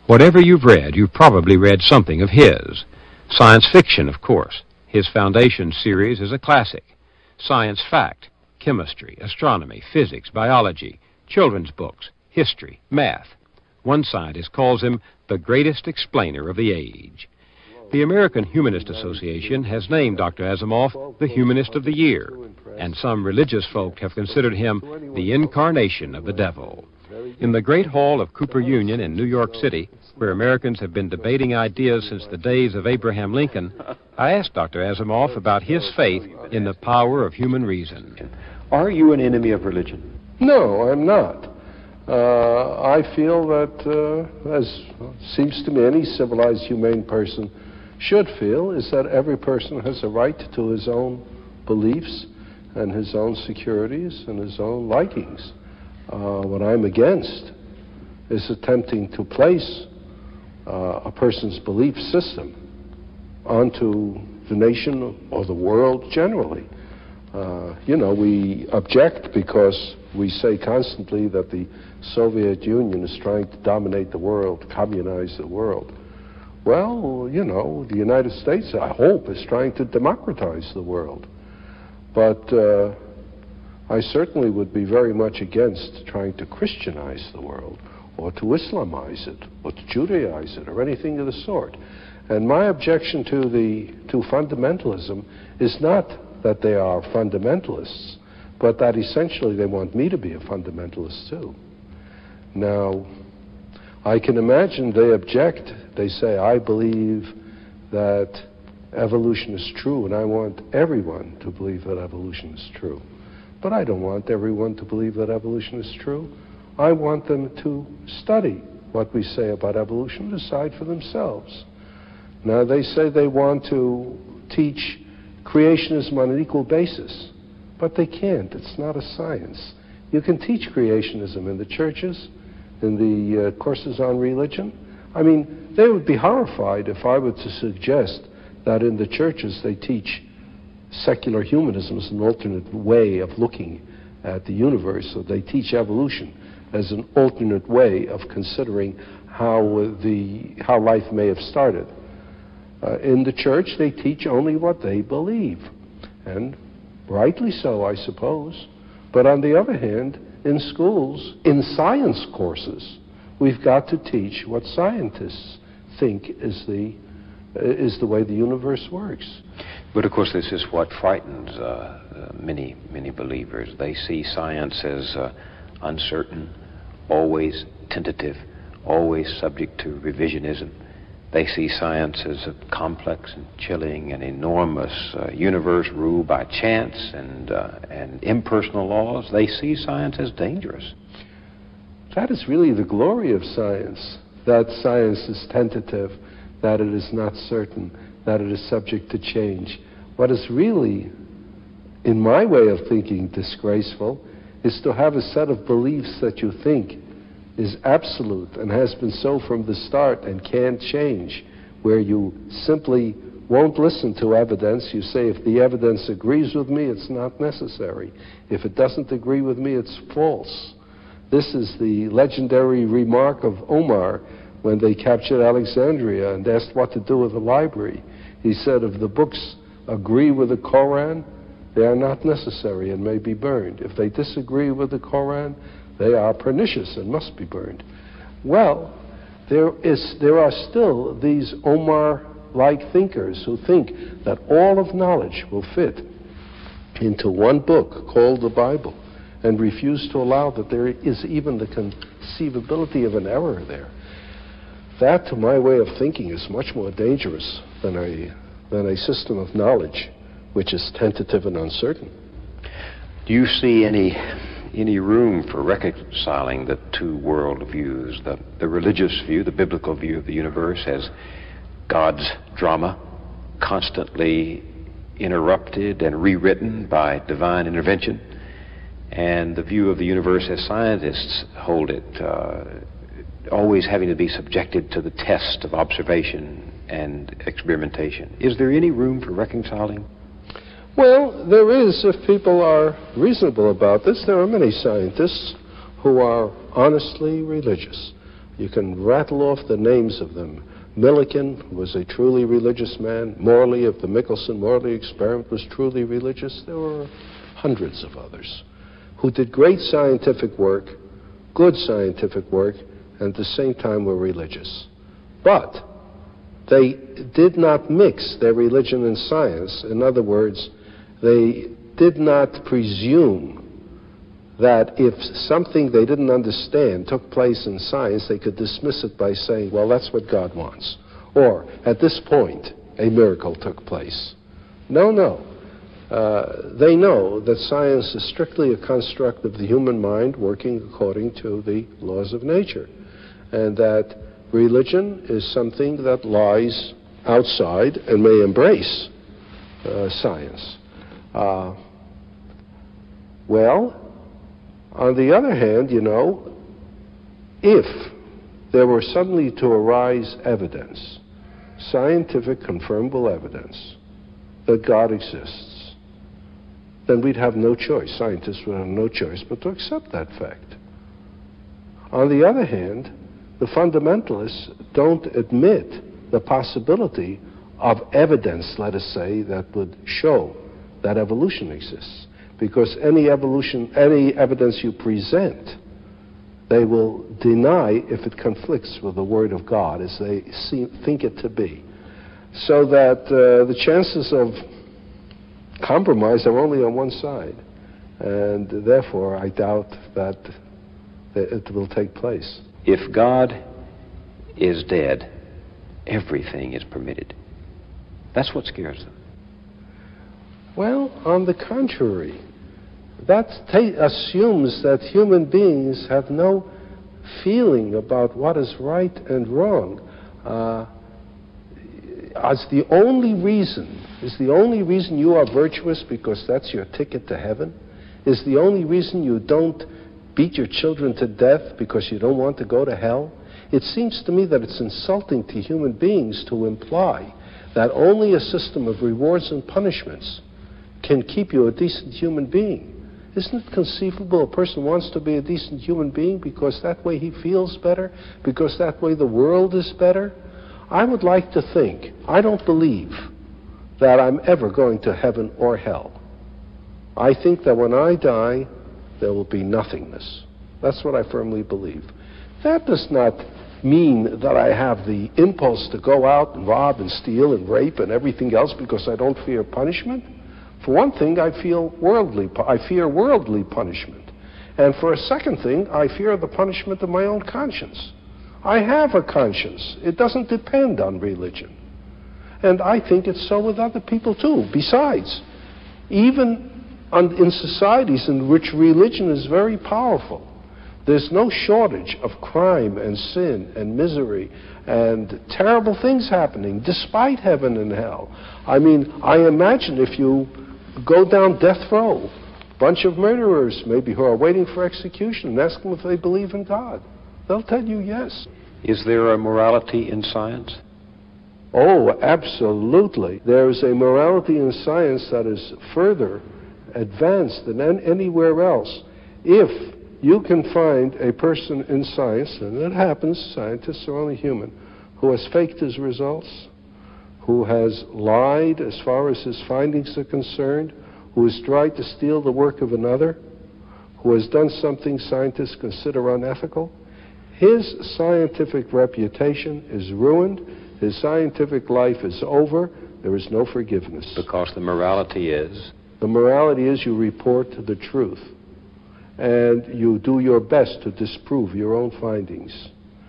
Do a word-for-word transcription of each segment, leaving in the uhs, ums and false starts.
Whatever you've read, you've probably read something of his. Science fiction, of course. His Foundation series is a classic. Science fact, chemistry, astronomy, physics, biology, children's books, history, math. One scientist calls him the greatest explainer of the age. The American Humanist Association has named Doctor Asimov the Humanist of the Year, and some religious folk have considered him the incarnation of the devil. In the Great Hall of Cooper Union in New York City, where Americans have been debating ideas since the days of Abraham Lincoln, I asked Doctor Asimov about his faith in the power of human reason. Are you an enemy of religion? No, I'm not. Uh, I feel that, uh, as seems to me any civilized, humane person should feel, is that every person has a right to his own beliefs and his own securities and his own likings. Uh, what I'm against is attempting to place uh, a person's belief system onto the nation or the world generally. Uh, you know, we object because we say constantly that the Soviet Union is trying to dominate the world, communize the world. Well, you know, the United States, I hope, is trying to democratize the world. But uh, I certainly would be very much against trying to Christianize the world, or to Islamize it, or to Judaize it, or anything of the sort. And my objection to the to fundamentalism is not that they are fundamentalists, but that essentially they want me to be a fundamentalist too. Now, I can imagine they object. They say, I believe that evolution is true, and I want everyone to believe that evolution is true. But I don't want everyone to believe that evolution is true. I want them to study what we say about evolution and decide for themselves. Now, they say they want to teach creationism on an equal basis, but they can't. It's not a science. You can teach creationism in the churches, in the uh, courses on religion. I mean, they would be horrified if I were to suggest that in the churches they teach secular humanism as an alternate way of looking at the universe, so they teach evolution as an alternate way of considering how uh, the how life may have started. Uh, in the church, they teach only what they believe, and rightly so, I suppose. But on the other hand, in schools, in science courses, we've got to teach what scientists think is the uh, is the way the universe works. But of course, this is what frightens uh, uh, many, many believers. They see science as uh, uncertain, always tentative, always subject to revisionism. They see science as a complex and chilling and enormous uh, universe ruled by chance and, uh, and impersonal laws. They see science as dangerous. That is really the glory of science, that science is tentative, that it is not certain, that it is subject to change. What is really, in my way of thinking, disgraceful is to have a set of beliefs that you think is absolute and has been so from the start and can't change, where you simply won't listen to evidence. You say, if the evidence agrees with me, it's not necessary. If it doesn't agree with me, it's false. This is the legendary remark of Omar when they captured Alexandria and asked what to do with the library. He said, if the books agree with the Koran, they are not necessary and may be burned. If they disagree with the Koran, they are pernicious and must be burned. Well, there is, there are still these Omar-like thinkers who think that all of knowledge will fit into one book called the Bible and refuse to allow that there is even the conceivability of an error there. That, to my way of thinking, is much more dangerous than a, than a system of knowledge which is tentative and uncertain. Do you see any... any room for reconciling the two worldviews, the, the religious view, the biblical view of the universe as God's drama, constantly interrupted and rewritten by divine intervention, and the view of the universe as scientists hold it, uh, always having to be subjected to the test of observation and experimentation? Is there any room for reconciling? Well, there is, if people are reasonable about this. There are many scientists who are honestly religious. You can rattle off the names of them. Millikan was a truly religious man. Morley of the Michelson-Morley experiment was truly religious. There were hundreds of others who did great scientific work, good scientific work, and at the same time were religious. But they did not mix their religion and science. In other words, they did not presume that if something they didn't understand took place in science, they could dismiss it by saying, well, that's what God wants. Or, at this point, a miracle took place. No, no. Uh, they know that science is strictly a construct of the human mind working according to the laws of nature, and that religion is something that lies outside and may embrace uh, science. Uh, well, on the other hand, you know, if there were suddenly to arise evidence, scientific confirmable evidence, that God exists, then we'd have no choice. Scientists would have no choice but to accept that fact. On the other hand, the fundamentalists don't admit the possibility of evidence, let us say, that would show that evolution exists. Because any evolution, any evidence you present, they will deny if it conflicts with the Word of God as they see, think it to be. So that uh, the chances of compromise are only on one side. And therefore, I doubt that it will take place. If God is dead, everything is permitted. That's what scares them. Well, on the contrary, that ta- assumes that human beings have no feeling about what is right and wrong. Uh, as the only reason, is the only reason you are virtuous because that's your ticket to heaven? Is the only reason you don't beat your children to death because you don't want to go to hell? It seems to me that it's insulting to human beings to imply that only a system of rewards and punishments can keep you a decent human being. Isn't it conceivable a person wants to be a decent human being because that way he feels better, because that way the world is better? I would like to think, I don't believe that I'm ever going to heaven or hell. I think that when I die, there will be nothingness. That's what I firmly believe. That does not mean that I have the impulse to go out and rob and steal and rape and everything else because I don't fear punishment. For one thing, I feel worldly. I fear worldly punishment, and for a second thing, I fear the punishment of my own conscience. I have a conscience. It doesn't depend on religion, and I think it's so with other people too. Besides, even on, in societies in which religion is very powerful, there's no shortage of crime and sin and misery and terrible things happening despite heaven and hell. I mean, I imagine if you go down death row, a bunch of murderers maybe who are waiting for execution, and ask them if they believe in God. They'll tell you yes. Is there a morality in science? Oh, absolutely. There is a morality in science that is further advanced than anywhere else. If you can find a person in science, and it happens, scientists are only human, who has faked his results, who has lied as far as his findings are concerned, who has tried to steal the work of another, who has done something scientists consider unethical, his scientific reputation is ruined, his scientific life is over, there is no forgiveness. Because the morality is? The morality is you report the truth, and you do your best to disprove your own findings,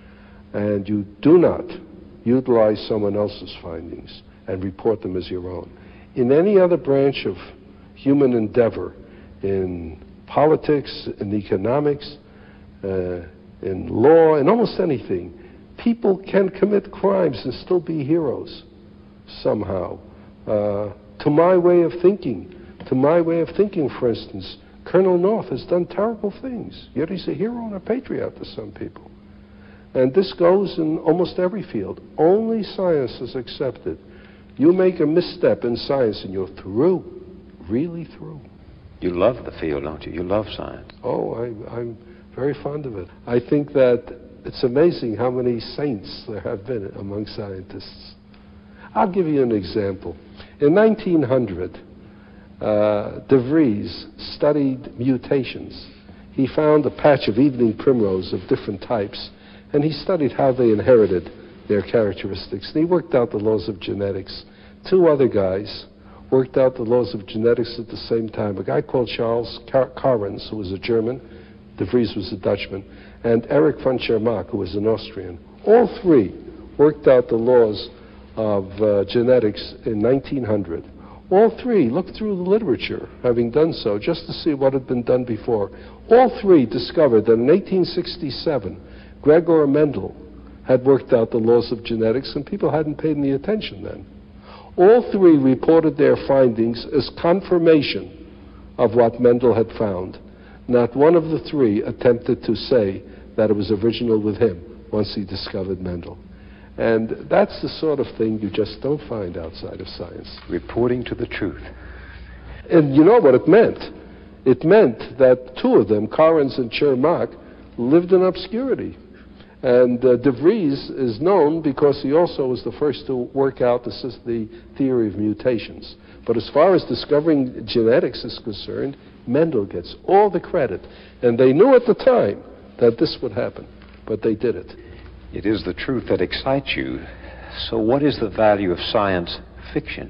and you do not utilize someone else's findings and report them as your own. In any other branch of human endeavor, in politics, in economics, uh, in law, in almost anything, people can commit crimes and still be heroes somehow. Uh, to my way of thinking, to my way of thinking, for instance, Colonel North has done terrible things, yet he's a hero and a patriot to some people. And this goes in almost every field. Only science is accepted. You make a misstep in science and you're through, really through. You love the field, don't you? You love science. Oh, I, I'm very fond of it. I think that it's amazing how many saints there have been among scientists. I'll give you an example. In nineteen hundred, uh, De Vries studied mutations. He found a patch of evening primrose of different types, and he studied how they inherited their characteristics. And he worked out the laws of genetics. Two other guys worked out the laws of genetics at the same time. A guy called Charles Correns, who was a German, De Vries was a Dutchman, and Erich von Tschermak, who was an Austrian. All three worked out the laws of uh, genetics in nineteen hundred. All three looked through the literature, having done so, just to see what had been done before. All three discovered that in eighteen sixty-seven, Gregor Mendel had worked out the laws of genetics, and people hadn't paid any attention then. All three reported their findings as confirmation of what Mendel had found. Not one of the three attempted to say that it was original with him once he discovered Mendel. And that's the sort of thing you just don't find outside of science. Reporting to the truth. And you know what it meant? It meant that two of them, Correns and Tschermak, lived in obscurity. And uh, De Vries is known because he also was the first to work out the, the theory of mutations. But as far as discovering genetics is concerned, Mendel gets all the credit. And they knew at the time that this would happen, but they did it. It is the truth that excites you. So what is the value of science fiction?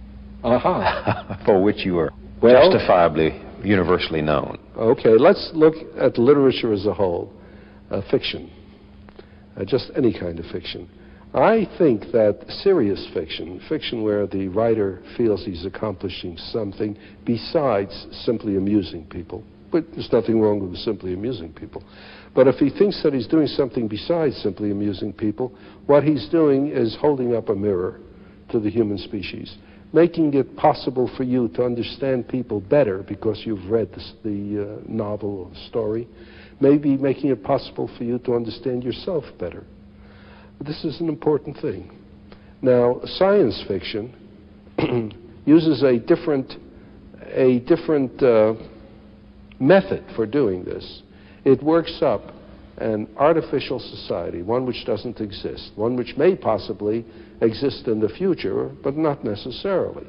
Aha. For which you are well, justifiably universally known. Okay, let's look at literature as a whole. Uh, fiction. Uh, just any kind of fiction. I think that serious fiction, fiction where the writer feels he's accomplishing something besides simply amusing people, but there's nothing wrong with simply amusing people. But if he thinks that he's doing something besides simply amusing people, what he's doing is holding up a mirror to the human species, making it possible for you to understand people better because you've read this, the uh, novel or the story, maybe making it possible for you to understand yourself better. This is an important thing. Now, science fiction uses a different, a different uh, method for doing this. It works up an artificial society, one which doesn't exist, one which may possibly exist in the future, but not necessarily.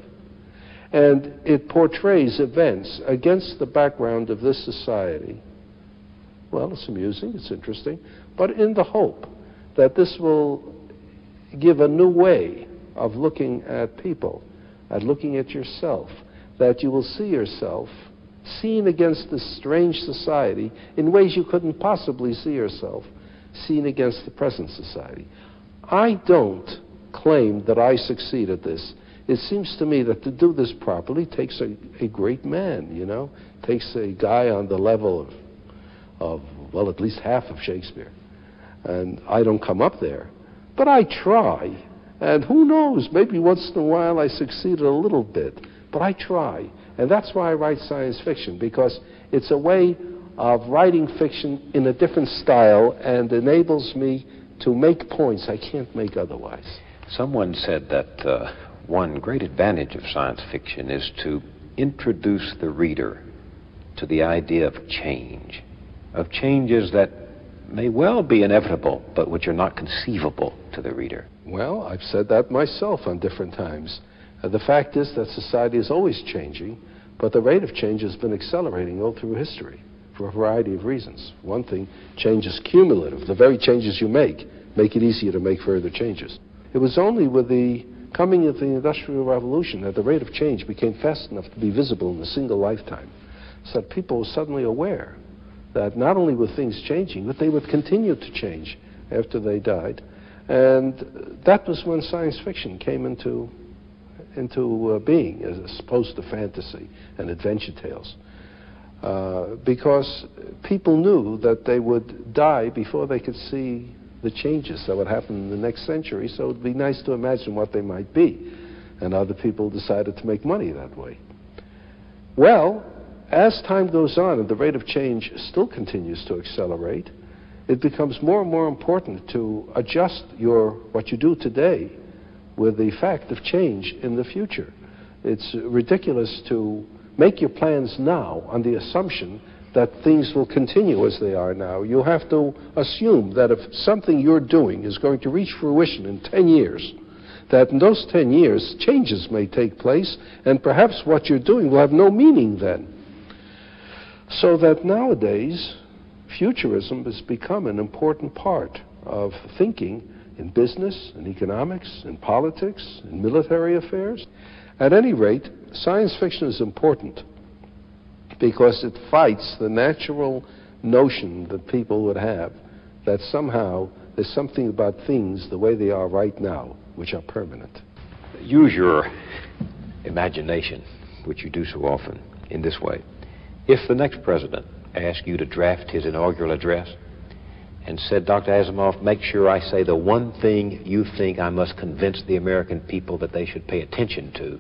And it portrays events against the background of this society. Well, it's amusing, it's interesting, but in the hope that this will give a new way of looking at people, at looking at yourself, that you will see yourself seen against this strange society in ways you couldn't possibly see yourself seen against the present society. I don't claim that I succeed at this. It seems to me that to do this properly takes a, a great man, you know, takes a guy on the level of, of, well, at least half of Shakespeare. And I don't come up there. But I try. And who knows, maybe once in a while I succeed a little bit. But I try. And that's why I write science fiction, because it's a way of writing fiction in a different style and enables me to make points I can't make otherwise. Someone said that uh, one great advantage of science fiction is to introduce the reader to the idea of change, of changes that may well be inevitable, but which are not conceivable to the reader. Well, I've said that myself on different times. Uh, the fact is that society is always changing, but the rate of change has been accelerating all through history for a variety of reasons. One thing, change is cumulative. The very changes you make make it easier to make further changes. It was only with the coming of the Industrial Revolution that the rate of change became fast enough to be visible in a single lifetime, so that people were suddenly aware that not only were things changing, but they would continue to change after they died. And that was when science fiction came into, into uh, being, as opposed to fantasy and adventure tales. Uh, because people knew that they would die before they could see the changes that would happen in the next century, so it would be nice to imagine what they might be. And other people decided to make money that way. Well, as time goes on and the rate of change still continues to accelerate, it becomes more and more important to adjust your what you do today with the fact of change in the future. It's ridiculous to make your plans now on the assumption that things will continue as they are now. You have to assume that if something you're doing is going to reach fruition in ten years, that in those ten years, changes may take place, and perhaps what you're doing will have no meaning then. So that nowadays, futurism has become an important part of thinking in business, in economics, in politics, in military affairs. At any rate, science fiction is important because it fights the natural notion that people would have that somehow there's something about things the way they are right now which are permanent. Use your imagination, which you do so often, in this way. If the next president asked you to draft his inaugural address and said, Doctor Asimov, make sure I say the one thing you think I must convince the American people that they should pay attention to,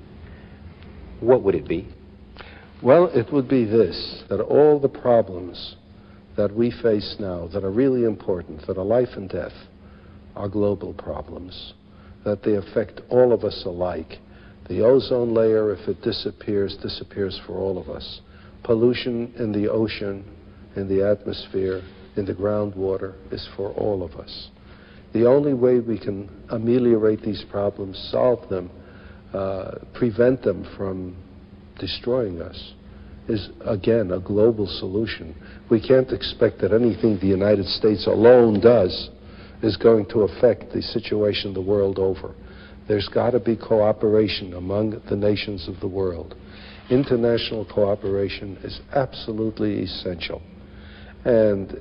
what would it be? Well, it would be this, that all the problems that we face now that are really important, that are life and death, are global problems, that they affect all of us alike. The ozone layer, if it disappears, disappears for all of us. Pollution in the ocean, in the atmosphere, in the groundwater is for all of us. The only way we can ameliorate these problems, solve them, uh, prevent them from destroying us, is again a global solution. We can't expect that anything the United States alone does is going to affect the situation the world over. There's got to be cooperation among the nations of the world. International cooperation is absolutely essential. And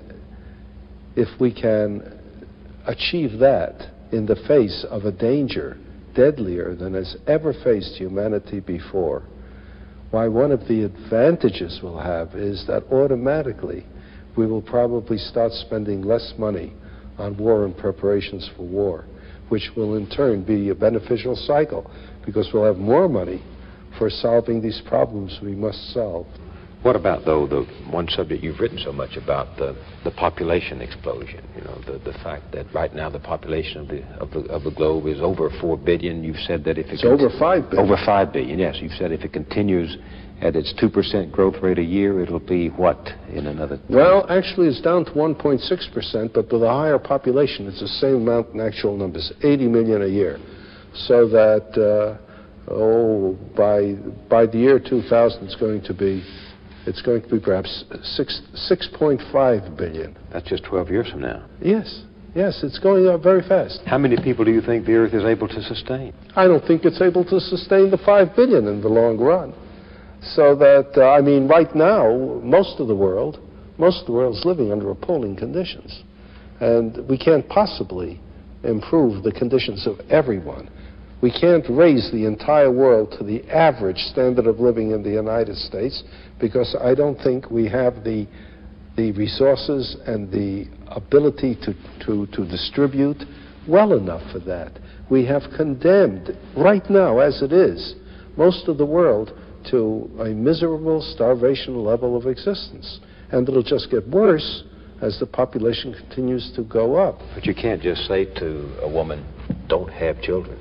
if we can achieve that in the face of a danger deadlier than has ever faced humanity before, why, one of the advantages we'll have is that automatically we will probably start spending less money on war and preparations for war, which will in turn be a beneficial cycle because we'll have more money for solving these problems we must solve. What about, though, the one subject you've written so much about, the, the population explosion? You know, the, the fact that right now the population of the, of the of the globe is over four billion. You've said that if it it's over five billion. Over five billion, yes. You've said if it continues at its two percent growth rate a year, it'll be what in another? Well, actually, it's down to one point six percent, but with a higher population, it's the same amount in actual numbers, eighty million a year. So that, uh, oh, by by the year two thousand, it's going to be. It's going to be perhaps six, six point five billion. That's just twelve years from now. Yes, yes, it's going up very fast. How many people do you think the Earth is able to sustain? I don't think it's able to sustain the five billion in the long run. So that, uh, I mean, right now, most of the world, most of the world is living under appalling conditions. And we can't possibly improve the conditions of everyone. We can't raise the entire world to the average standard of living in the United States because I don't think we have the the resources and the ability to, to, to distribute well enough for that. We have condemned, right now as it is, most of the world to a miserable starvation level of existence. And it'll just get worse as the population continues to go up. But you can't just say to a woman, don't have children.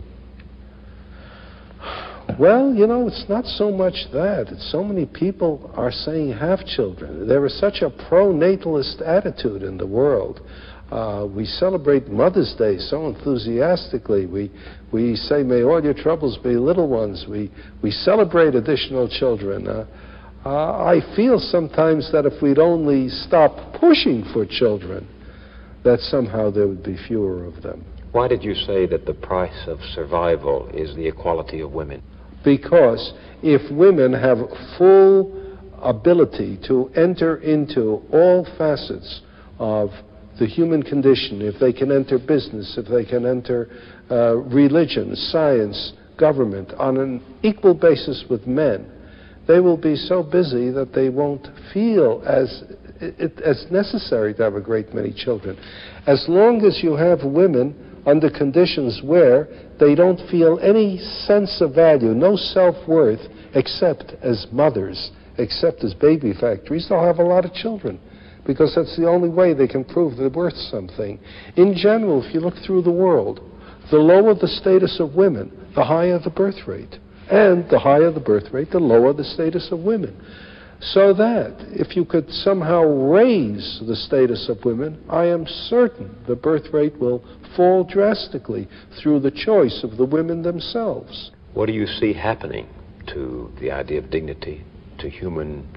Well, you know, it's not so much that. It's so many people are saying have children. There is such a pro-natalist attitude in the world. Uh, we celebrate Mother's Day so enthusiastically. We we say, may all your troubles be little ones. We, we celebrate additional children. Uh, uh, I feel sometimes that if we'd only stop pushing for children, that somehow there would be fewer of them. Why did you say that the price of survival is the equality of women? Because if women have full ability to enter into all facets of the human condition, if they can enter business, if they can enter uh, religion, science, government on an equal basis with men, they will be so busy that they won't feel as it, as necessary to have a great many children. As long as you have women under conditions where they don't feel any sense of value, no self-worth, except as mothers, except as baby factories, they'll have a lot of children, because that's the only way they can prove they're worth something. In general, if you look through the world, the lower the status of women, the higher the birth rate. And the higher the birth rate, the lower the status of women. So that if you could somehow raise the status of women, I am certain the birth rate will fall drastically through the choice of the women themselves. What do you see happening to the idea of dignity, to human,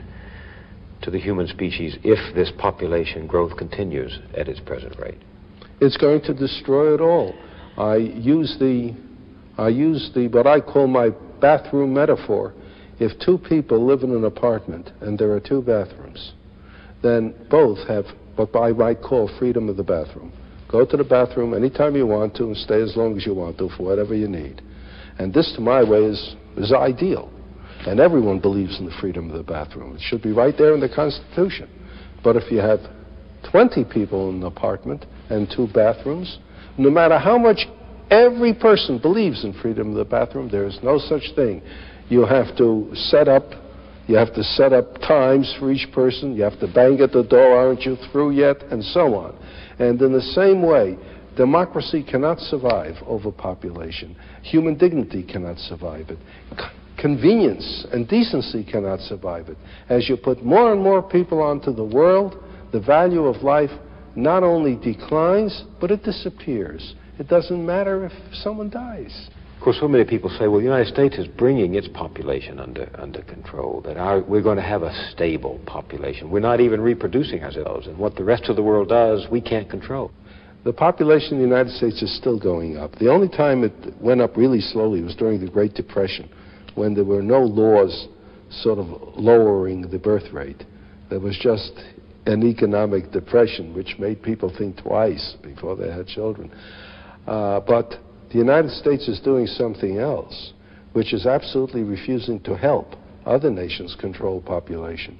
to the human species, if this population growth continues at its present rate? It's going to destroy it all. I use the, I use the what I call my bathroom metaphor. If two people live in an apartment and there are two bathrooms, then both have what I might call freedom of the bathroom. Go to the bathroom anytime you want to and stay as long as you want to for whatever you need. And this, to my way, is, is ideal. And everyone believes in the freedom of the bathroom. It should be right there in the Constitution. But if you have twenty people in an apartment and two bathrooms, no matter how much every person believes in freedom of the bathroom, there is no such thing. You have to set up, you have to set up times for each person. You have to bang at the door, aren't you through yet, and so on. And in the same way, democracy cannot survive overpopulation. Human dignity cannot survive it. Convenience and decency cannot survive it. As you put more and more people onto the world, the value of life not only declines, but it disappears. It doesn't matter if someone dies. Of course, so many people say, well, the United States is bringing its population under under control, that our, we're going to have a stable population. We're not even reproducing ourselves, and what the rest of the world does, we can't control. The population in the United States is still going up. The only time it went up really slowly was during the Great Depression, when there were no laws sort of lowering the birth rate. There was just an economic depression, which made people think twice before they had children. Uh, but the United States is doing something else, which is absolutely refusing to help other nations control population.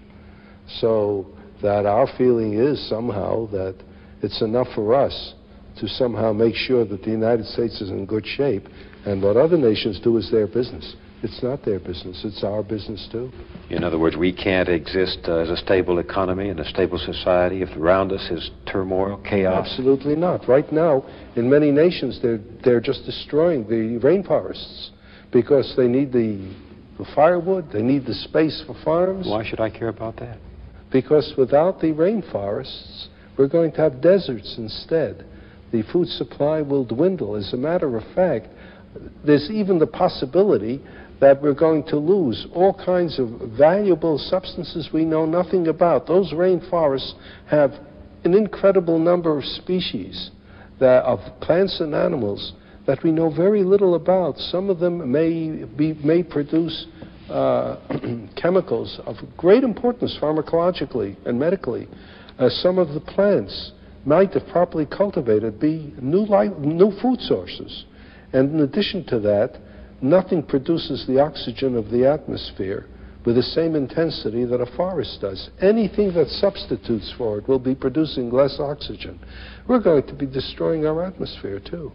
So that our feeling is somehow that it's enough for us to somehow make sure that the United States is in good shape, and what other nations do is their business. It's not their business, it's our business too. In other words, we can't exist uh, as a stable economy and a stable society if around us is turmoil, chaos? Absolutely not. Right now, in many nations, they're, they're just destroying the rainforests because they need the, the firewood, they need the space for farms. Why should I care about that? Because without the rainforests, we're going to have deserts instead. The food supply will dwindle. As a matter of fact, there's even the possibility that we're going to lose all kinds of valuable substances we know nothing about. Those rainforests have an incredible number of species that, of plants and animals that we know very little about. Some of them may, be, may produce uh, chemicals of great importance pharmacologically and medically. Uh, some of the plants might, if properly cultivated, be new, life, new food sources. And in addition to that, nothing produces the oxygen of the atmosphere with the same intensity that a forest does. Anything that substitutes for it will be producing less oxygen. We're going to be destroying our atmosphere, too.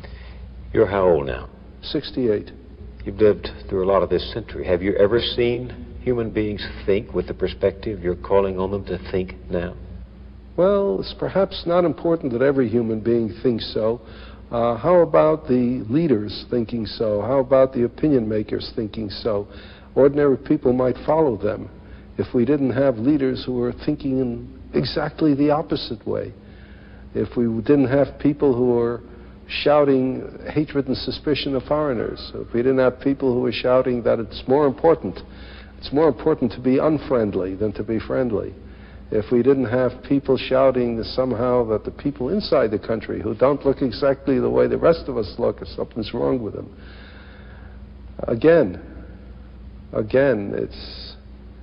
You're how old now? sixty-eight. You've lived through a lot of this century. Have you ever seen human beings think with the perspective you're calling on them to think now? Well, it's perhaps not important that every human being thinks so. Uh, how about the leaders thinking so? How about the opinion makers thinking so? Ordinary people might follow them if we didn't have leaders who were thinking in exactly the opposite way. If we didn't have people who were shouting hatred and suspicion of foreigners. If we didn't have people who were shouting that it's more important, it's more important to be unfriendly than to be friendly. If we didn't have people shouting that somehow that the people inside the country who don't look exactly the way the rest of us look, something's wrong with them. Again, again, it's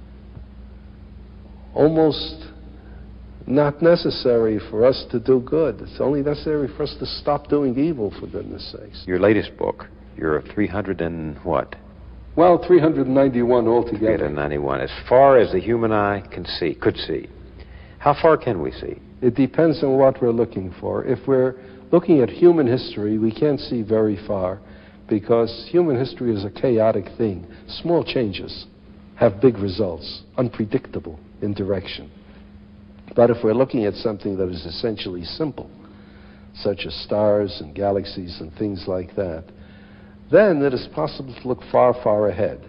almost not necessary for us to do good. It's only necessary for us to stop doing evil, for goodness sakes. Your latest book, you're three hundred and what? Well, three hundred ninety-one altogether. three hundred ninety-one. As far as the human eye can see, could see. How far can we see? It depends on what we're looking for. If we're looking at human history, we can't see very far because human history is a chaotic thing. Small changes have big results, unpredictable in direction. But if we're looking at something that is essentially simple, such as stars and galaxies and things like that, then it is possible to look far, far ahead.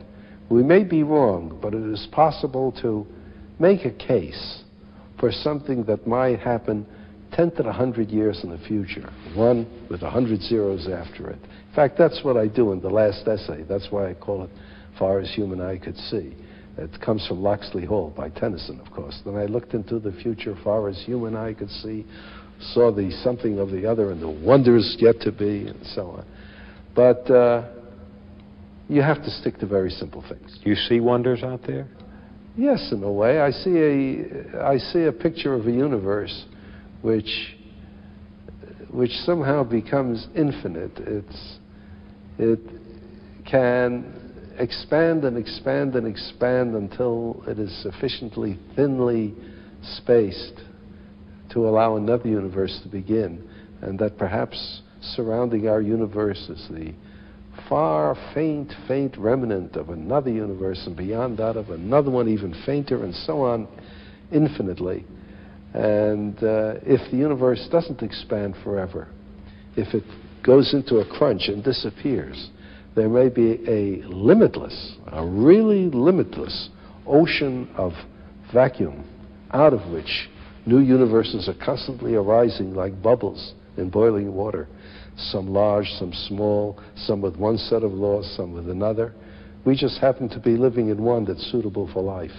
We may be wrong, but it is possible to make a case for something that might happen ten to the hundred years in the future, one with a hundred zeros after it. In fact, that's what I do in the last essay. That's why I call it Far as Human Eye Could See. It comes from Locksley Hall by Tennyson, of course. Then I looked into the future far as human eye could see, saw the something of the other and the wonders yet to be, and so on. But uh, you have to stick to very simple things. You see wonders out there? Yes, in a way. I see a, I see a picture of a universe which, which somehow becomes infinite. It's, it can expand and expand and expand until it is sufficiently thinly spaced to allow another universe to begin, and that perhaps surrounding our universe is the far, faint, faint remnant of another universe, and beyond that of another one even fainter, and so on infinitely. And uh, if the universe doesn't expand forever, if it goes into a crunch and disappears, there may be a limitless, a really limitless ocean of vacuum out of which new universes are constantly arising like bubbles in boiling water, some large, some small, some with one set of laws, some with another. We just happen to be living in one that's suitable for life.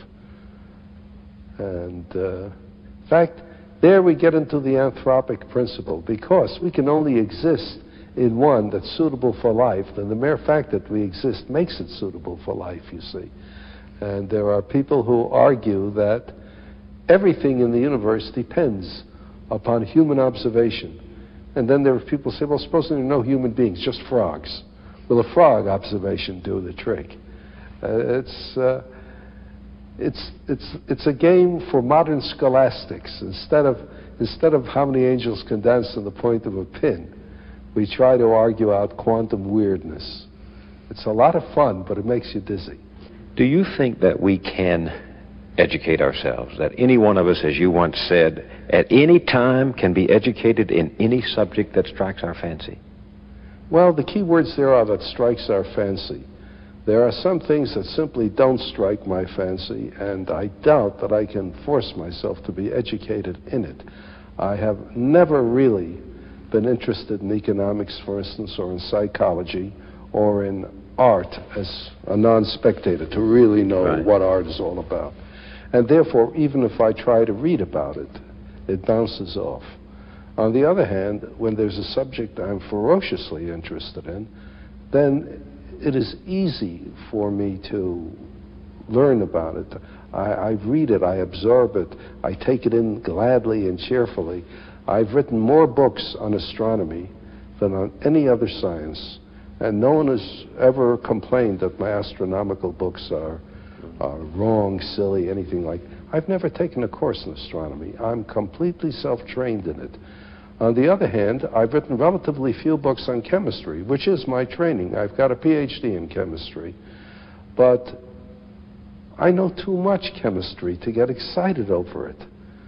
And uh, in fact, there we get into the anthropic principle, because we can only exist in one that's suitable for life, then the mere fact that we exist makes it suitable for life, you see. And there are people who argue that everything in the universe depends upon human observation. And then there are people who say, well, supposing there are no human beings, just frogs. Will a frog observation do the trick? Uh, it's, uh, it's, it's, it's a game for modern scholastics. Instead of, instead of how many angels can dance on the point of a pin, we try to argue out quantum weirdness. It's a lot of fun, but it makes you dizzy. Do you think that we can educate ourselves, that any one of us, as you once said, at any time can be educated in any subject that strikes our fancy? Well, the key words there are that strikes our fancy. There are some things that simply don't strike my fancy, and I doubt that I can force myself to be educated in it. I have never really been interested in economics, for instance, or in psychology, or in art as a non-spectator, to really know right. what art is all about. And therefore, even if I try to read about it, it bounces off. On the other hand, when there's a subject I'm ferociously interested in, then it is easy for me to learn about it. I, I read it, I absorb it, I take it in gladly and cheerfully. I've written more books on astronomy than on any other science, and no one has ever complained that my astronomical books are, are wrong, silly, anything like that. I've never taken a course in astronomy. I'm completely self-trained in it. On the other hand, I've written relatively few books on chemistry, which is my training. I've got a P H D in chemistry, but I know too much chemistry to get excited over it,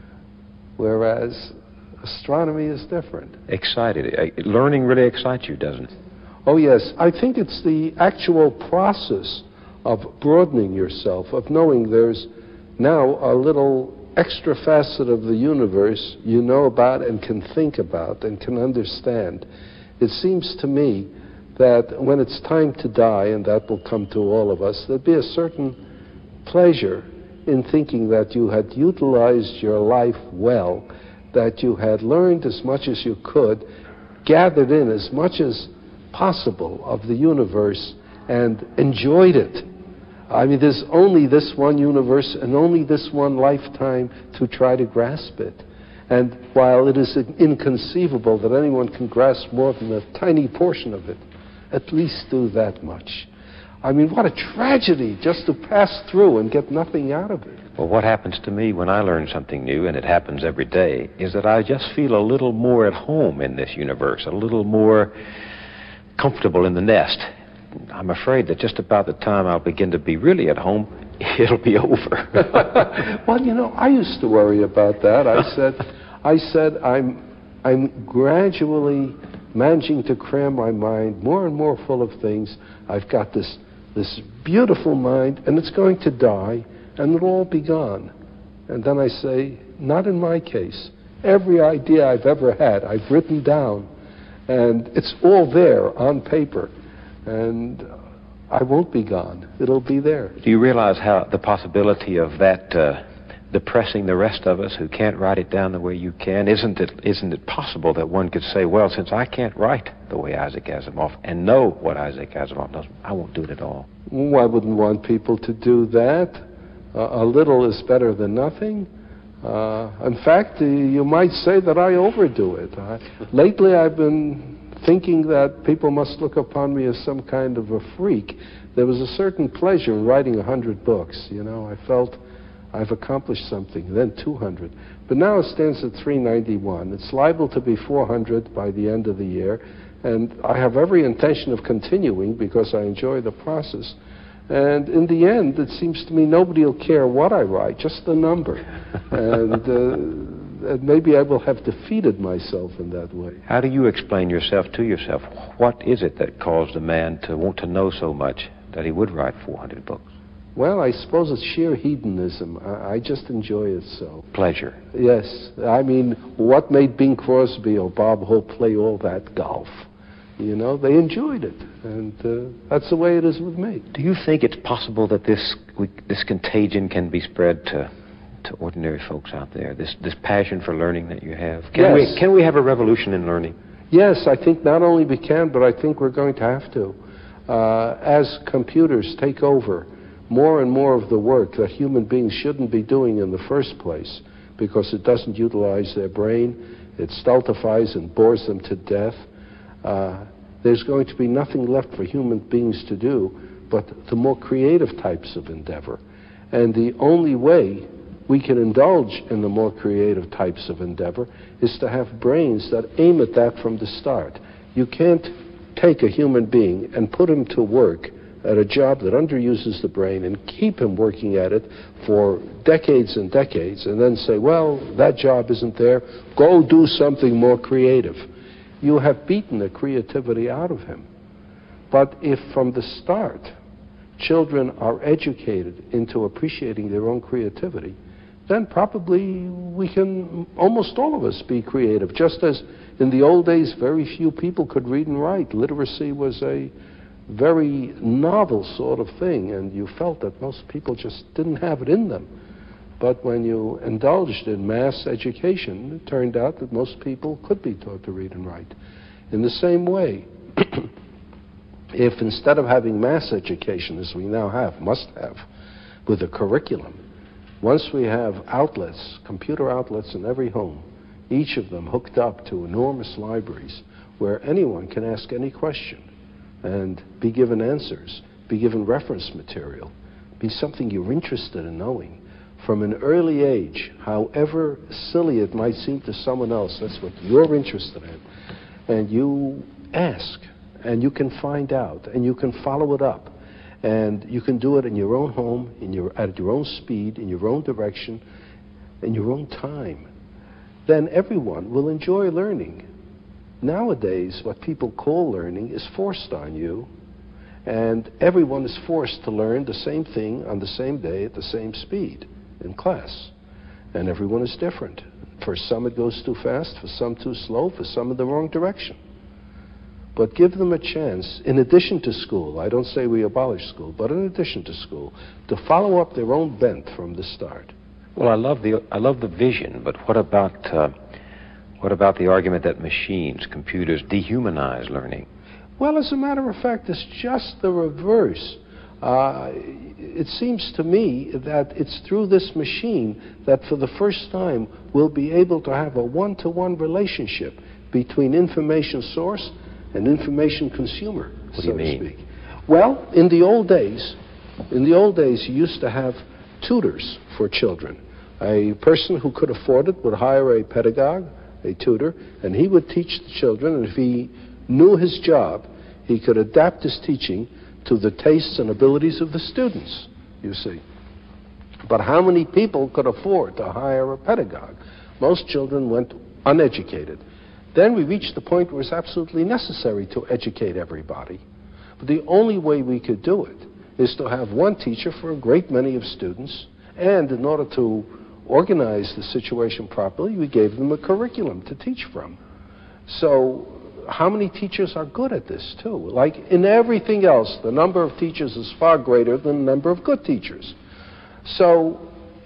whereas astronomy is different. Excited. Learning really excites you, doesn't it? Oh, yes. I think it's the actual process of broadening yourself, of knowing there's now a little extra facet of the universe you know about and can think about and can understand. It seems to me that when it's time to die, and that will come to all of us, there'd be a certain pleasure in thinking that you had utilized your life well, that you had learned as much as you could, gathered in as much as possible of the universe, and enjoyed it. I mean, there's only this one universe and only this one lifetime to try to grasp it. And while it is inconceivable that anyone can grasp more than a tiny portion of it, at least do that much. I mean, what a tragedy just to pass through and get nothing out of it. Well, what happens to me when I learn something new, and it happens every day, is that I just feel a little more at home in this universe, a little more comfortable in the nest. I'm afraid that just about the time I'll begin to be really at home, it'll be over. Well, you know, I used to worry about that. I said, I said, I'm, I'm gradually managing to cram my mind more and more full of things. I've got this this beautiful mind, and it's going to die, and it'll all be gone. And then I say, not in my case. Every idea I've ever had, I've written down, and it's all there on paper, and I won't be gone. It'll be there. Do you realize how the possibility of that uh, depressing the rest of us who can't write it down the way you can? Isn't it, isn't it possible that one could say, well, since I can't write the way Isaac Asimov and know what Isaac Asimov does, I won't do it at all? Well, I wouldn't want people to do that. Uh, a little is better than nothing. Uh, in fact, uh, you might say that I overdo it. Uh, lately, I've been thinking that people must look upon me as some kind of a freak. There was a certain pleasure in writing a hundred books. You know, I felt I've accomplished something. Then two hundred, but now it stands at three ninety-one. It's liable to be four hundred by the end of the year, and I have every intention of continuing because I enjoy the process. And in the end, it seems to me nobody will care what I write, just the number. and, uh, and maybe I will have defeated myself in that way. How do you explain yourself to yourself? What is it that caused a man to want to know so much that he would write four hundred books? Well, I suppose it's sheer hedonism. I, I just enjoy it so. Pleasure. Yes. I mean, what made Bing Crosby or Bob Hope play all that golf? You know, they enjoyed it, and uh, that's the way it is with me. Do you think it's possible that this we, this contagion can be spread to to ordinary folks out there? This this passion for learning that you have. Can Yes. we can we have a revolution in learning? Yes, I think not only we can, but I think we're going to have to. Uh, as computers take over more and more of the work that human beings shouldn't be doing in the first place, because it doesn't utilize their brain, it stultifies and bores them to death. Uh, there's going to be nothing left for human beings to do but the more creative types of endeavor. And the only way we can indulge in the more creative types of endeavor is to have brains that aim at that from the start. You can't take a human being and put him to work at a job that underuses the brain and keep him working at it for decades and decades and then say, well, that job isn't there, go do something more creative. You have beaten the creativity out of him. But if from the start children are educated into appreciating their own creativity, then probably we can, almost all of us, be creative. Just as in the old days very few people could read and write. Literacy was a very novel sort of thing, and you felt that most people just didn't have it in them. But when you indulged in mass education, it turned out that most people could be taught to read and write. In the same way, if instead of having mass education, as we now have, must have, with a curriculum, once we have outlets, computer outlets in every home, each of them hooked up to enormous libraries where anyone can ask any question and be given answers, be given reference material, be something you're interested in knowing. From an early age, however silly it might seem to someone else, that's what you're interested in. And you ask, and you can find out, and you can follow it up. And you can do it in your own home, in your, at your own speed, in your own direction, in your own time. Then everyone will enjoy learning. Nowadays, what people call learning is forced on you, and everyone is forced to learn the same thing on the same day at the same speed in class. And everyone is different. For some it goes too fast, for some too slow, for some in the wrong direction. But give them a chance, in addition to school, I don't say we abolish school, but in addition to school, to follow up their own bent from the start. Well, I love the I love the vision, but what about uh, what about the argument that machines, computers, dehumanize learning? Well, as a matter of fact, it's just the reverse. Uh, it seems to me that it's through this machine that for the first time we'll be able to have a one-to-one relationship between information source and information consumer, what so do you to mean? speak. Well, in the old days, in the old days, you used to have tutors for children. A person who could afford it would hire a pedagogue, a tutor, and he would teach the children, and if he knew his job, he could adapt his teaching to the tastes and abilities of the students, you see. But how many people could afford to hire a pedagogue? Most children went uneducated. Then we reached the point where it's absolutely necessary to educate everybody. But the only way we could do it is to have one teacher for a great many of students, and in order to organize the situation properly, we gave them a curriculum to teach from. So how many teachers are good at this, too? Like in everything else, the number of teachers is far greater than the number of good teachers. So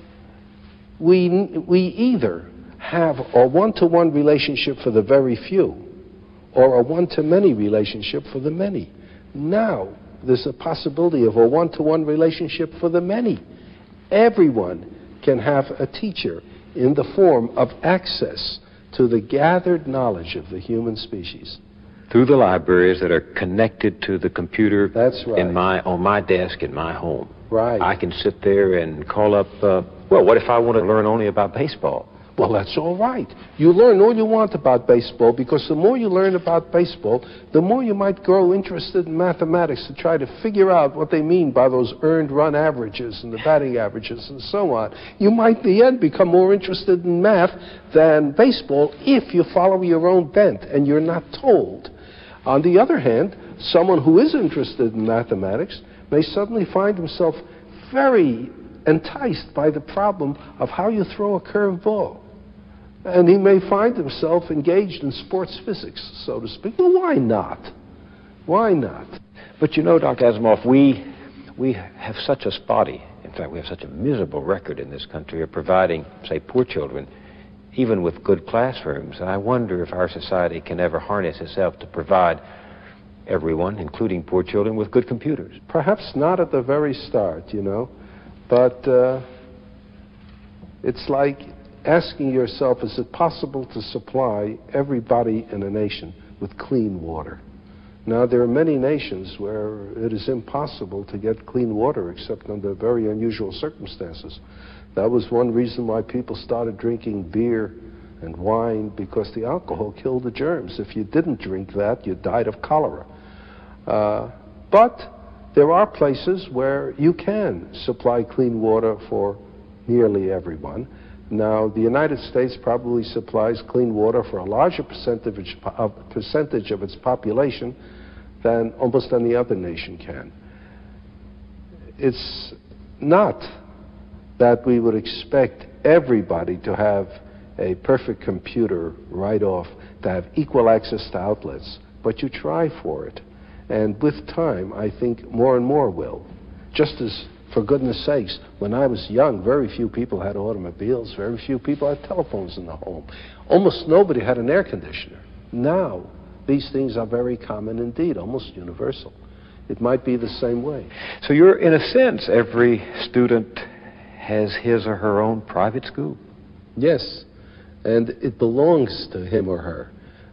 we, we either have a one-to-one relationship for the very few or a one-to-many relationship for the many. Now, there's a possibility of a one-to-one relationship for the many. Everyone can have a teacher in the form of access to the gathered knowledge of the human species. Through the libraries that are connected to the computer. That's right. in my, on my desk in my home. Right. I can sit there and call up, uh, well, what if I want to learn only about baseball? Well, that's all right. You learn all you want about baseball, because the more you learn about baseball, the more you might grow interested in mathematics to try to figure out what they mean by those earned run averages and the batting averages and so on. You might in the end become more interested in math than baseball if you follow your own bent and you're not told. On the other hand, someone who is interested in mathematics may suddenly find himself very enticed by the problem of how you throw a curved ball. And he may find himself engaged in sports physics, so to speak. Well, why not? Why not? But you know, Doctor Asimov, we, we have such a spotty, in fact, we have such a miserable record in this country of providing, say, poor children, even with good classrooms. And I wonder if our society can ever harness itself to provide everyone, including poor children, with good computers. Perhaps not at the very start, you know. But uh, it's like asking yourself, is it possible to supply everybody in a nation with clean water? Now, there are many nations where it is impossible to get clean water except under very unusual circumstances. That was one reason why people started drinking beer and wine, because the alcohol killed the germs. If you didn't drink that, you died of cholera. Uh, but there are places where you can supply clean water for nearly everyone. Now, the United States probably supplies clean water for a larger percentage of, percentage of its population than almost any other nation can. It's not that we would expect everybody to have a perfect computer right off, to have equal access to outlets, but you try for it. And with time, I think more and more will. Just as, for goodness sakes, when I was young, very few people had automobiles, very few people had telephones in the home. Almost nobody had an air conditioner. Now, these things are very common indeed, almost universal. It might be the same way. So you're, in a sense, every student has his or her own private school. Yes, and it belongs to him or her.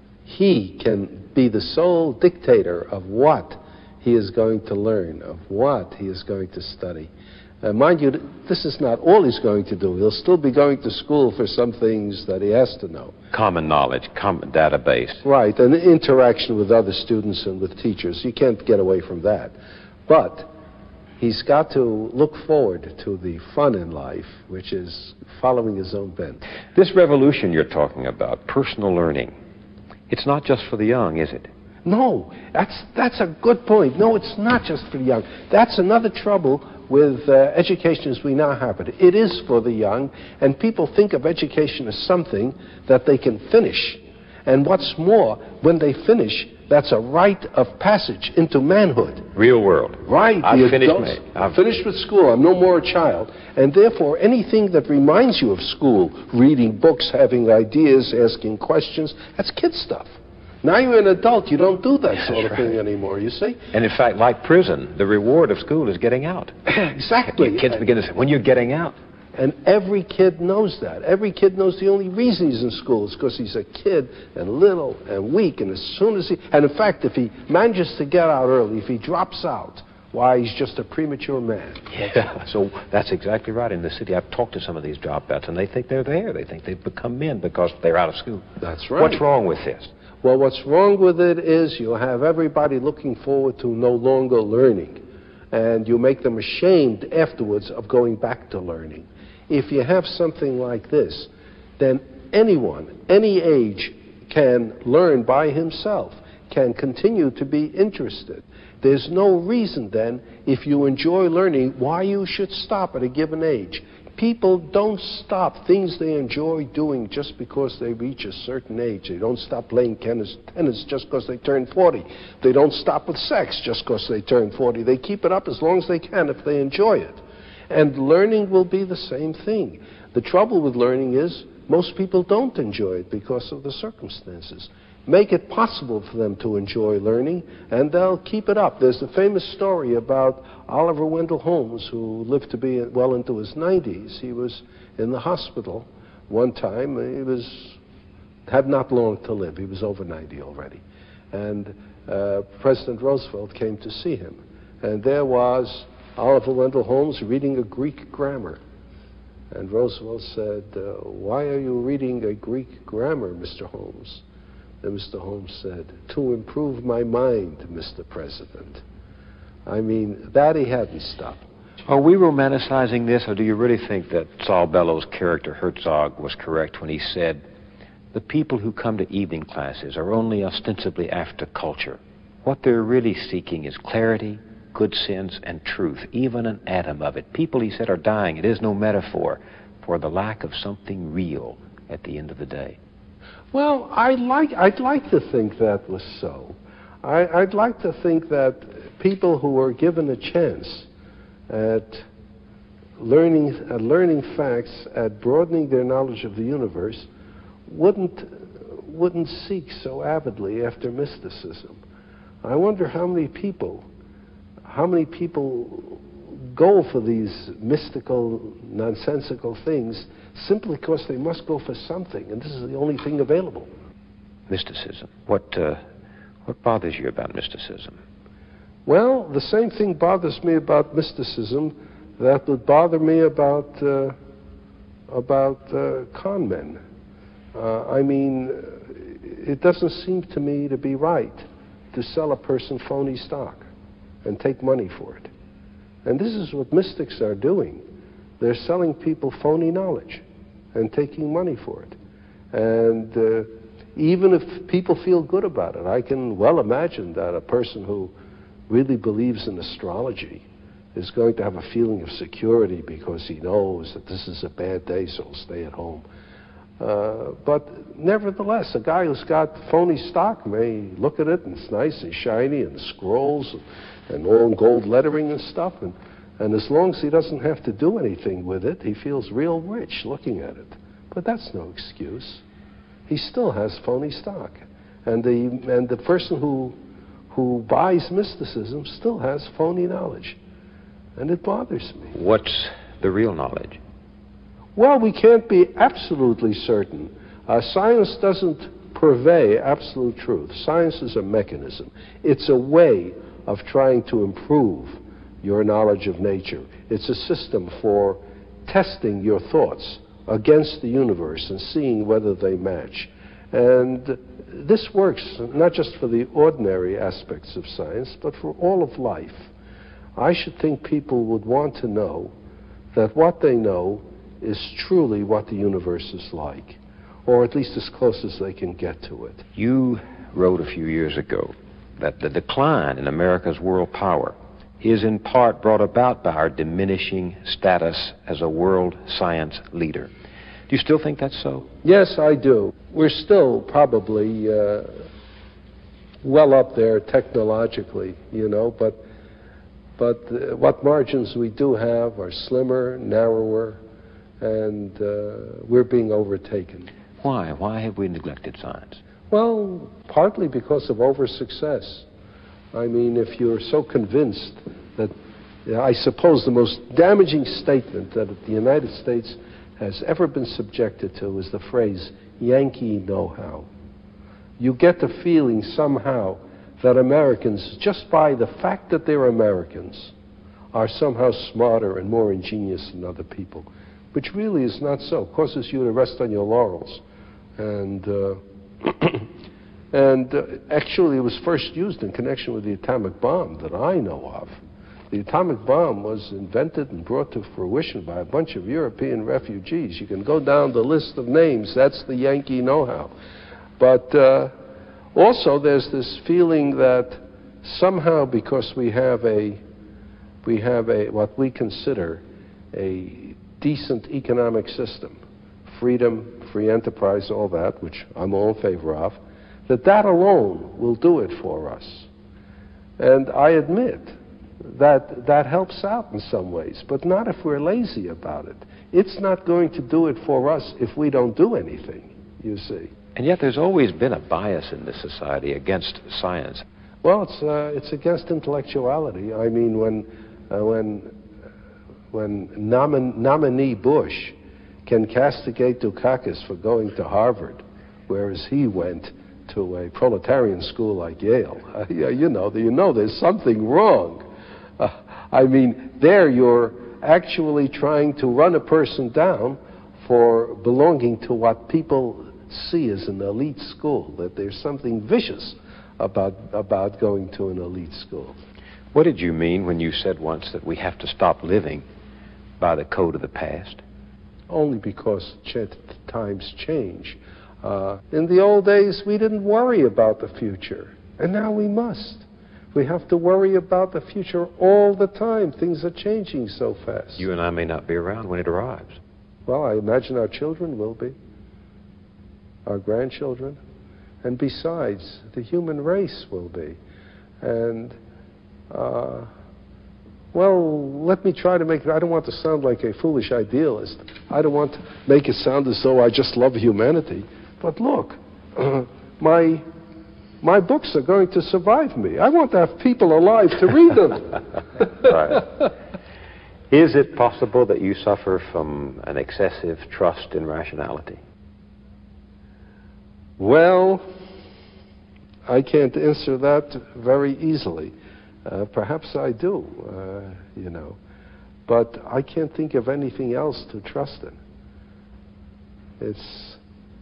He can be the sole dictator of what he is going to learn, of what he is going to study. Uh, mind you, this is not all he's going to do. He'll still be going to school for some things that he has to know. Common knowledge, common database. Right, and interaction with other students and with teachers. You can't get away from that. But he's got to look forward to the fun in life, which is following his own bent. This revolution you're talking about, personal learning, it's not just for the young, is it? No, that's, that's a good point. No, it's not just for the young. That's another trouble with uh, education as we now have it. It is for the young, and people think of education as something that they can finish. And what's more, when they finish, that's a rite of passage into manhood. Real world. Right. I've finished, mate. I've finished with school. I'm no more a child. And therefore, anything that reminds you of school, reading books, having ideas, asking questions, that's kid stuff. Now you're an adult, you don't do that sort of right. thing anymore, you see? And in fact, like prison, the reward of school is getting out. Exactly. Kids begin to say, when you're getting out. And every kid knows that. Every kid knows the only reason he's in school is because he's a kid and little and weak. And as soon as he, and in fact, if he manages to get out early, if he drops out, why, he's just a premature man. Yeah, so that's exactly right. In the city, I've talked to some of these dropouts, and they think they're there. They think they've become men because they're out of school. That's right. What's wrong with this? Well, what's wrong with it is you have everybody looking forward to no longer learning, and you make them ashamed afterwards of going back to learning. If you have something like this, then anyone, any age, can learn by himself, can continue to be interested. There's no reason then, if you enjoy learning, why you should stop at a given age. People don't stop things they enjoy doing just because they reach a certain age. They don't stop playing tennis, tennis just because they turn forty. They don't stop with sex just because they turn forty. They keep it up as long as they can if they enjoy it. And learning will be the same thing. The trouble with learning is most people don't enjoy it because of the circumstances. Make it possible for them to enjoy learning, and they'll keep it up. There's the famous story about Oliver Wendell Holmes, who lived to be well into his nineties. He was in the hospital one time. He was had not long to live. He was over ninety already. And uh, President Roosevelt came to see him. And there was Oliver Wendell Holmes reading a Greek grammar. And Roosevelt said, uh, "Why are you reading a Greek grammar, Mister Holmes?" And Mister Holmes said, "To improve my mind, Mister President." I mean, that he hadn't stopped. Are we romanticizing this, or do you really think that Saul Bellows' character, Herzog, was correct when he said, the people who come to evening classes are only ostensibly after culture? What they're really seeking is clarity, good sense, and truth, even an atom of it. People, he said, are dying. It is no metaphor for the lack of something real at the end of the day. Well, I'd like, I'd like to think that was so. I, I'd like to think that people who are given a chance at learning, at learning facts, at broadening their knowledge of the universe, wouldn't, wouldn't seek so avidly after mysticism. I wonder how many people, how many people go for these mystical, nonsensical things simply because they must go for something, and this is the only thing available. Mysticism. What, uh, what bothers you about mysticism? Well, the same thing bothers me about mysticism that would bother me about, uh, about uh, con men. Uh, I mean, it doesn't seem to me to be right to sell a person phony stock and take money for it. And this is what mystics are doing. They're selling people phony knowledge and taking money for it. And uh, even if people feel good about it, I can well imagine that a person who really believes in astrology is going to have a feeling of security because he knows that this is a bad day, so he'll stay at home. Uh, but nevertheless, a guy who's got phony stock may look at it and it's nice and shiny and scrolls and all gold lettering and stuff, and And as long as he doesn't have to do anything with it, he feels real rich looking at it. But that's no excuse. He still has phony stock. And the, and the person who, who buys mysticism still has phony knowledge. And it bothers me. What's the real knowledge? Well, we can't be absolutely certain. Uh, science doesn't purvey absolute truth. Science is a mechanism. It's a way of trying to improve your knowledge of nature. It's a system for testing your thoughts against the universe and seeing whether they match. And this works not just for the ordinary aspects of science, but for all of life. I should think people would want to know that what they know is truly what the universe is like, or at least as close as they can get to it. You wrote a few years ago that the decline in America's world power is in part brought about by our diminishing status as a world science leader. Do you still think that's so? Yes, I do. We're still probably uh, well up there technologically, you know, but, but uh, what margins we do have are slimmer, narrower, and uh, we're being overtaken. Why? Why have we neglected science? Well, partly because of over-success. I mean, if you're so convinced that, I suppose the most damaging statement that the United States has ever been subjected to is the phrase, Yankee know-how. You get the feeling somehow that Americans, just by the fact that they're Americans, are somehow smarter and more ingenious than other people, which really is not so. It causes you to rest on your laurels. And uh, And uh, actually, it was first used in connection with the atomic bomb that I know of. The atomic bomb was invented and brought to fruition by a bunch of European refugees. You can go down the list of names. That's the Yankee know-how. But uh, Also, there's this feeling that somehow, because we have a, we have a what we consider a decent economic system, freedom, free enterprise, all that, which I'm all in favor of, that that alone will do it for us. And I admit that that helps out in some ways, but not if we're lazy about it. It's not going to do it for us if we don't do anything, you see. And yet there's always been a bias in this society against science. Well, it's uh, it's against intellectuality. I mean, when uh, when when nomin- nominee Bush can castigate Dukakis for going to Harvard, whereas he went to a proletarian school like Yale, uh, yeah, you know, you know, there's something wrong. Uh, I mean, there you're actually trying to run a person down for belonging to what people see as an elite school, that there's something vicious about about going to an elite school. What did you mean when you said once that we have to stop living by the code of the past? Only because ch- times change. Uh, in the old days, we didn't worry about the future, and now we must. We have to worry about the future all the time. Things are changing so fast. You and I may not be around when it arrives. Well, I imagine our children will be, our grandchildren, and besides, the human race will be. And, uh, well, let me try to make it, I don't want to sound like a foolish idealist. I don't want to make it sound as though I just love humanity. But look, uh, my, my books are going to survive me. I want to have people alive to read them. Right. Is it possible that you suffer from an excessive trust in rationality? Well, I can't answer that very easily. Uh, perhaps I do, uh, you know. But I can't think of anything else to trust in. It's,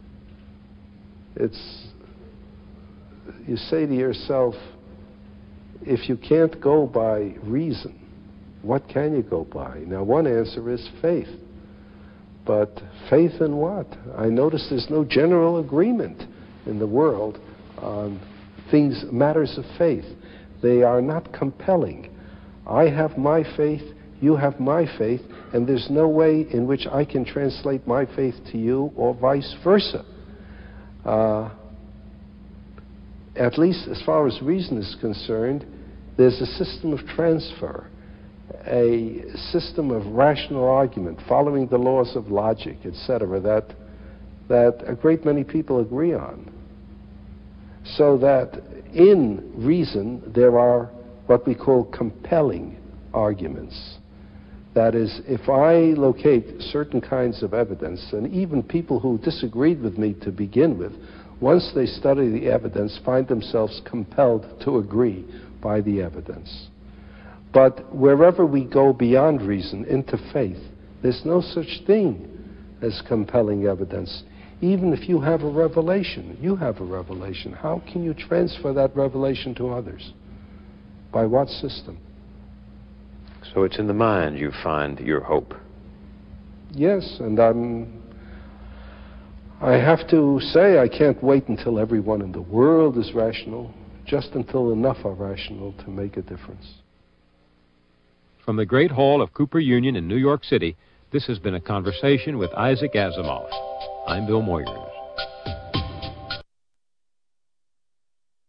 it's, you say to yourself, if you can't go by reason, what can you go by? Now, one answer is faith. But faith in what? I notice there's no general agreement in the world on things, matters of faith. They are not compelling. I have my faith, you have my faith, and there's no way in which I can translate my faith to you or vice versa. Uh, at least as far as reason is concerned, there's a system of transfer, a system of rational argument, following the laws of logic, et cetera, that, that a great many people agree on. So that in reason there are what we call compelling arguments. That is, if I locate certain kinds of evidence, and even people who disagreed with me to begin with, once they study the evidence, find themselves compelled to agree by the evidence. But wherever we go beyond reason into faith, there's no such thing as compelling evidence. Even if you have a revelation, you have a revelation. How can you transfer that revelation to others? By what system? So it's in the mind you find your hope. Yes, and I'm, I have to say I can't wait until everyone in the world is rational, just until enough are rational to make a difference. From the Great Hall of Cooper Union in New York City, this has been a conversation with Isaac Asimov. I'm Bill Moyers.